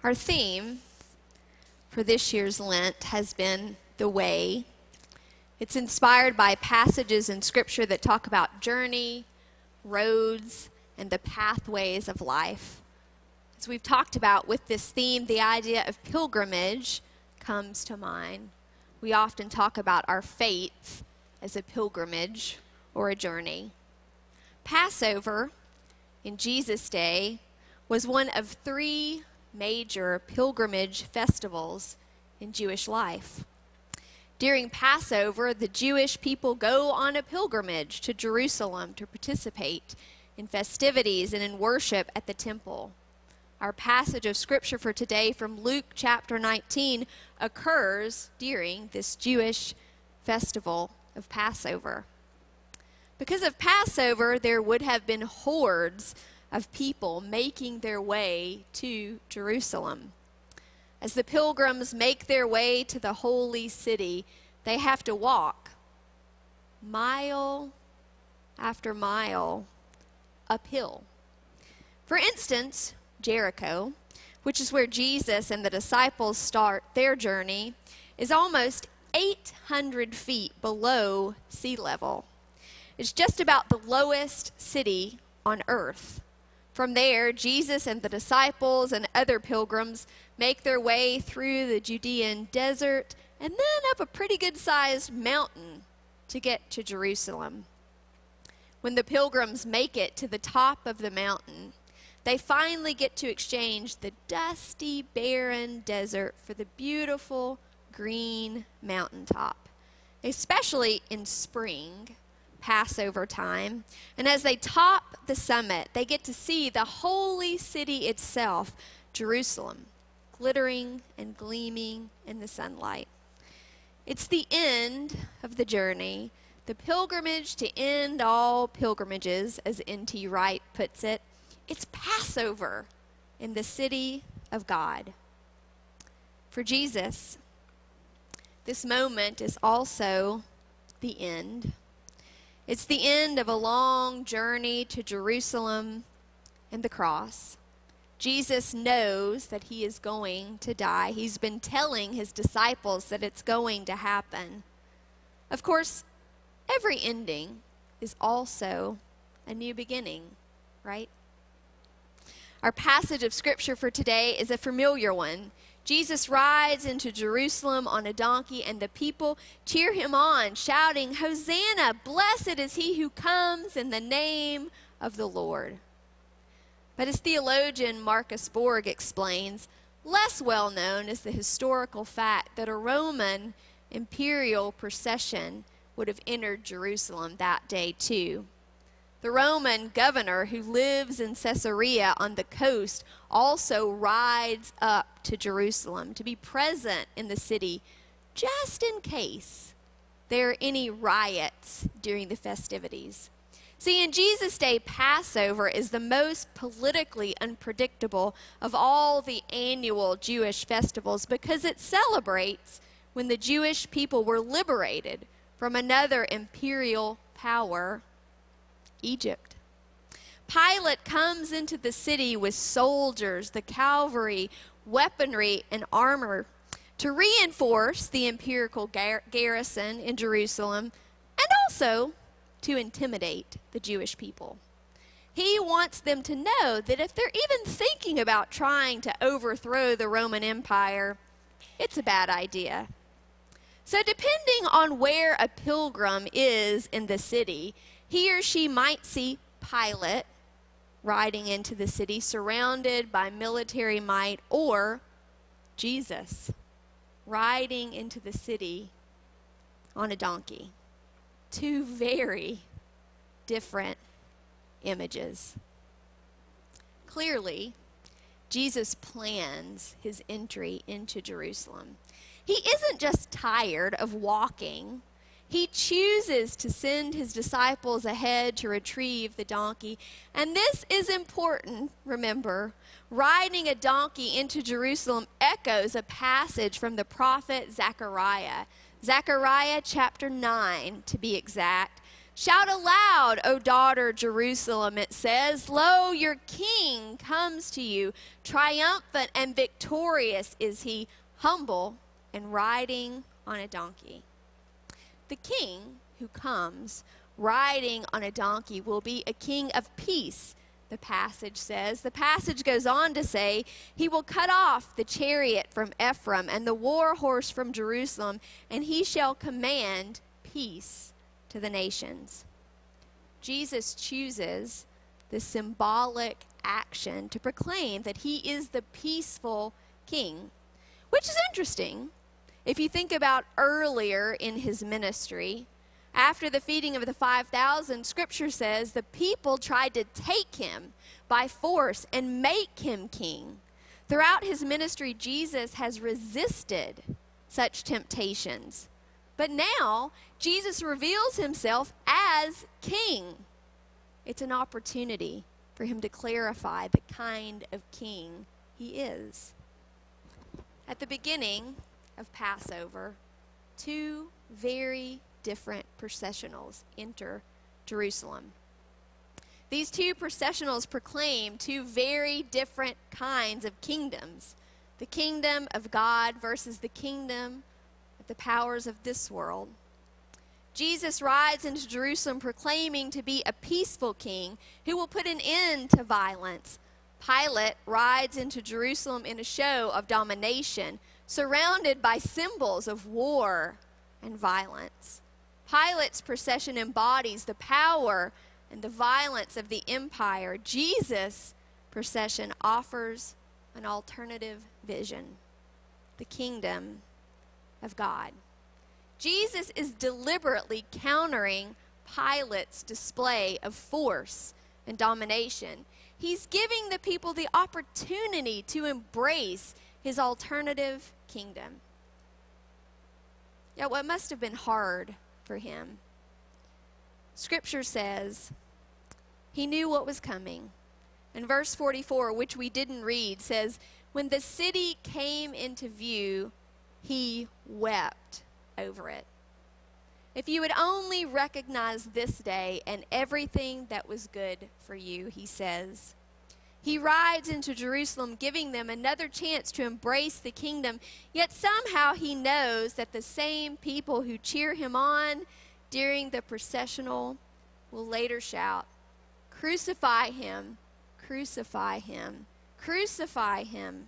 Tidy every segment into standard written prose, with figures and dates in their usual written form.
Our theme for this year's Lent has been the way. It's inspired by passages in Scripture that talk about journey, roads, and the pathways of life. As we've talked about with this theme, the idea of pilgrimage comes to mind. We often talk about our faith as a pilgrimage or a journey. Passover, in Jesus' day, was one of three major pilgrimage festivals in Jewish life. During Passover, the Jewish people go on a pilgrimage to Jerusalem to participate in festivities and in worship at the temple. Our passage of Scripture for today from Luke chapter 19 occurs during this Jewish festival of Passover. Because of Passover, there would have been hordes of people making their way to Jerusalem. As the pilgrims make their way to the holy city, they have to walk mile after mile uphill. For instance, Jericho, which is where Jesus and the disciples start their journey, is almost 800 feet below sea level. It's just about the lowest city on earth. From there, Jesus and the disciples and other pilgrims make their way through the Judean desert and then up a pretty good-sized mountain to get to Jerusalem. When the pilgrims make it to the top of the mountain, they finally get to exchange the dusty, barren desert for the beautiful green mountaintop, especially in spring, Passover time. And as they top the summit, they get to see the holy city itself, Jerusalem, glittering and gleaming in the sunlight. It's the end of the journey, the pilgrimage to end all pilgrimages, as N.T. Wright puts it. It's Passover in the city of God. For Jesus, this moment is also the end. It's the end of a long journey to Jerusalem and the cross. Jesus knows that he is going to die. He's been telling his disciples that it's going to happen. Of course, every ending is also a new beginning, right? Our passage of Scripture for today is a familiar one. Jesus rides into Jerusalem on a donkey, and the people cheer him on, shouting, "Hosanna! Blessed is he who comes in the name of the Lord." But as theologian Marcus Borg explains, less well known is the historical fact that a Roman imperial procession would have entered Jerusalem that day too. The Roman governor who lives in Caesarea on the coast also rides up to Jerusalem to be present in the city just in case there are any riots during the festivities. See, in Jesus' day, Passover is the most politically unpredictable of all the annual Jewish festivals because it celebrates when the Jewish people were liberated from another imperial power, Egypt. Pilate comes into the city with soldiers, the cavalry, weaponry, and armor to reinforce the imperial garrison in Jerusalem and also to intimidate the Jewish people. He wants them to know that if they're even thinking about trying to overthrow the Roman Empire, it's a bad idea. So depending on where a pilgrim is in the city, he or she might see Pilate riding into the city surrounded by military might, or Jesus riding into the city on a donkey. Two very different images. Clearly, Jesus plans his entry into Jerusalem. He isn't just tired of walking. He chooses to send his disciples ahead to retrieve the donkey. And this is important, remember. Riding a donkey into Jerusalem echoes a passage from the prophet Zechariah. Zechariah chapter 9, to be exact. Shout aloud, O daughter Jerusalem, it says, lo, your king comes to you. Triumphant and victorious is he, humble and riding on a donkey. The king who comes riding on a donkey will be a king of peace, the passage says. The passage goes on to say, he will cut off the chariot from Ephraim and the war horse from Jerusalem, and he shall command peace to the nations. Jesus chooses the symbolic action to proclaim that he is the peaceful king, which is interesting. If you think about earlier in his ministry, after the feeding of the 5,000, Scripture says the people tried to take him by force and make him king. Throughout his ministry, Jesus has resisted such temptations. But now, Jesus reveals himself as king. It's an opportunity for him to clarify the kind of king he is. At the beginning of Passover, two very different processionals enter Jerusalem. These two processionals proclaim two very different kinds of kingdoms. The kingdom of God versus the kingdom of the powers of this world. Jesus rides into Jerusalem proclaiming to be a peaceful king who will put an end to violence. Pilate rides into Jerusalem in a show of domination, surrounded by symbols of war and violence. Pilate's procession embodies the power and the violence of the empire. Jesus' procession offers an alternative vision, the kingdom of God. Jesus is deliberately countering Pilate's display of force and domination. He's giving the people the opportunity to embrace his alternative kingdom. Yet what must have been hard for him. Scripture says he knew what was coming. And verse 44, which we didn't read, says, when the city came into view, he wept over it. If you would only recognize this day and everything that was good for you, he says. He rides into Jerusalem, giving them another chance to embrace the kingdom, yet somehow he knows that the same people who cheer him on during the processional will later shout, crucify him, crucify him, crucify him.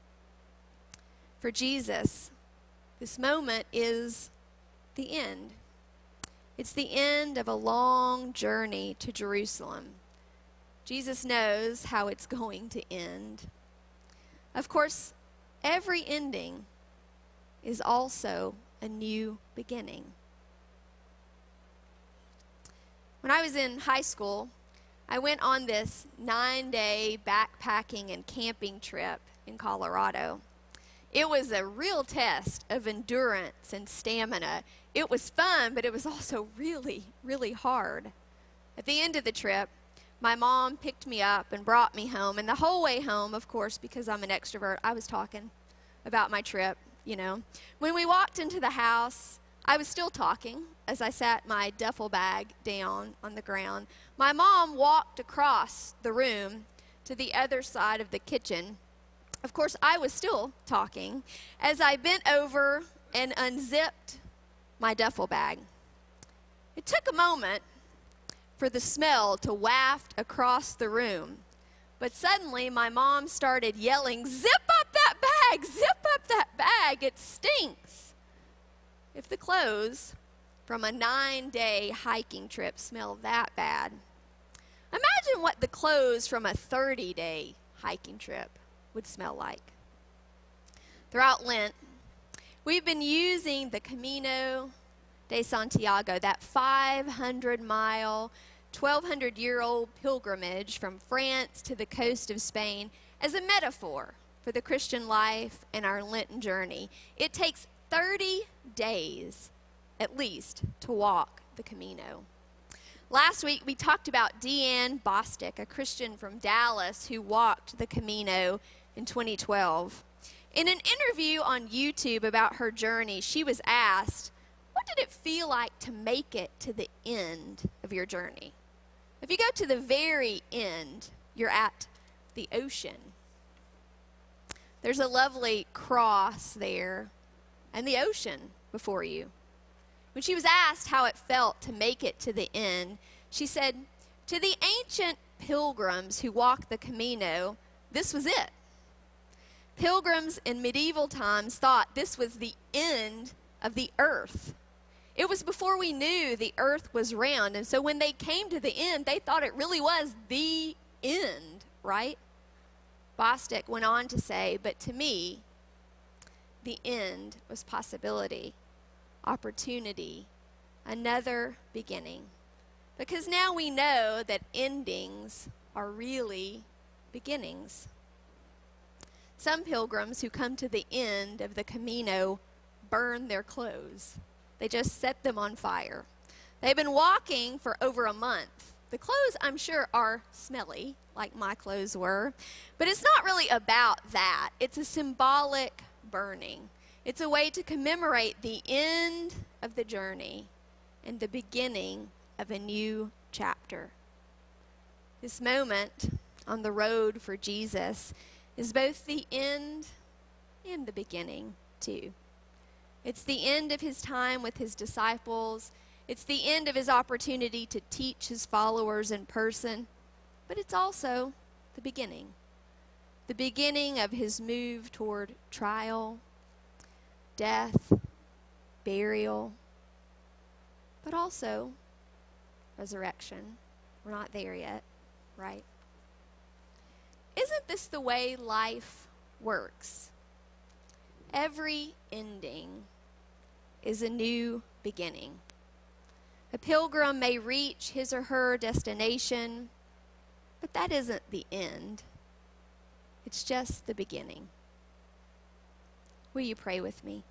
For Jesus, this moment is the end. It's the end of a long journey to Jerusalem. Jesus knows how it's going to end. Of course, every ending is also a new beginning. When I was in high school, I went on this 9-day backpacking and camping trip in Colorado. It was a real test of endurance and stamina. It was fun, but it was also really, really hard. At the end of the trip, my mom picked me up and brought me home. And the whole way home, of course, because I'm an extrovert, I was talking about my trip, you know. When we walked into the house, I was still talking as I sat my duffel bag down on the ground. My mom walked across the room to the other side of the kitchen. Of course, I was still talking as I bent over and unzipped my duffel bag. It took a moment for the smell to waft across the room, but suddenly my mom started yelling, zip up that bag, zip up that bag, it stinks. If the clothes from a 9-day hiking trip smell that bad, imagine what the clothes from a 30-day hiking trip would smell like. Throughout Lent, we've been using the Camino de Santiago, that 500-mile, 1,200-year-old pilgrimage from France to the coast of Spain, as a metaphor for the Christian life and our Lenten journey. It takes 30 days, at least, to walk the Camino. Last week, we talked about Deanne Bostic, a Christian from Dallas who walked the Camino in 2012. In an interview on YouTube about her journey, she was asked, what did it feel like to make it to the end of your journey? If you go to the very end, you're at the ocean. There's a lovely cross there and the ocean before you. When she was asked how it felt to make it to the end, she said, to the ancient pilgrims who walked the Camino, this was it. Pilgrims in medieval times thought this was the end of the earth. It was before we knew the earth was round, and so when they came to the end, they thought it really was the end, right? Bostic went on to say, but to me, the end was possibility, opportunity, another beginning. Because now we know that endings are really beginnings. Some pilgrims who come to the end of the Camino burn their clothes. They just set them on fire. They've been walking for over a month. The clothes, I'm sure, are smelly, like my clothes were. But it's not really about that. It's a symbolic burning. It's a way to commemorate the end of the journey and the beginning of a new chapter. This moment on the road for Jesus is both the end and the beginning, too. It's the end of his time with his disciples. It's the end of his opportunity to teach his followers in person. But it's also the beginning of his move toward trial, death, burial, but also resurrection. We're not there yet, right? Isn't this the way life works? Every ending is a new beginning. A pilgrim may reach his or her destination, but that isn't the end. It's just the beginning. Will you pray with me?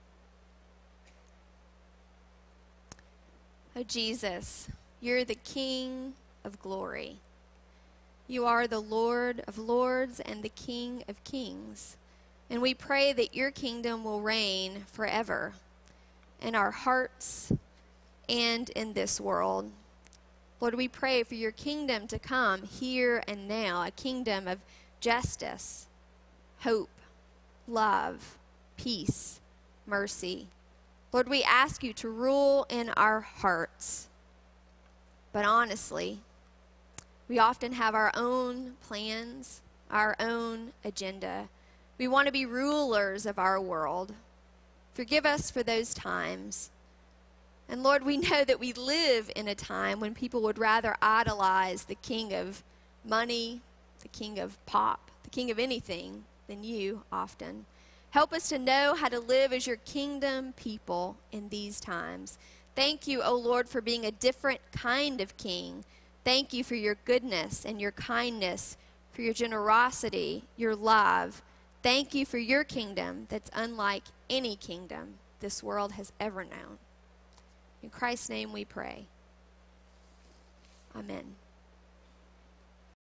Oh, Jesus, you're the King of glory. You are the Lord of lords and the King of kings. And we pray that your kingdom will reign forever in our hearts and in this world. Lord, we pray for your kingdom to come here and now, a kingdom of justice, hope, love, peace, mercy. Lord, we ask you to rule in our hearts. But honestly, we often have our own plans, our own agenda. We want to be rulers of our world. Forgive us for those times. And Lord, we know that we live in a time when people would rather idolize the king of money, the king of pop, the king of anything than you often. Help us to know how to live as your kingdom people in these times. Thank you, O Lord, for being a different kind of king. Thank you for your goodness and your kindness, for your generosity, your love. Thank you for your kingdom that's unlike any kingdom this world has ever known. In Christ's name we pray. Amen.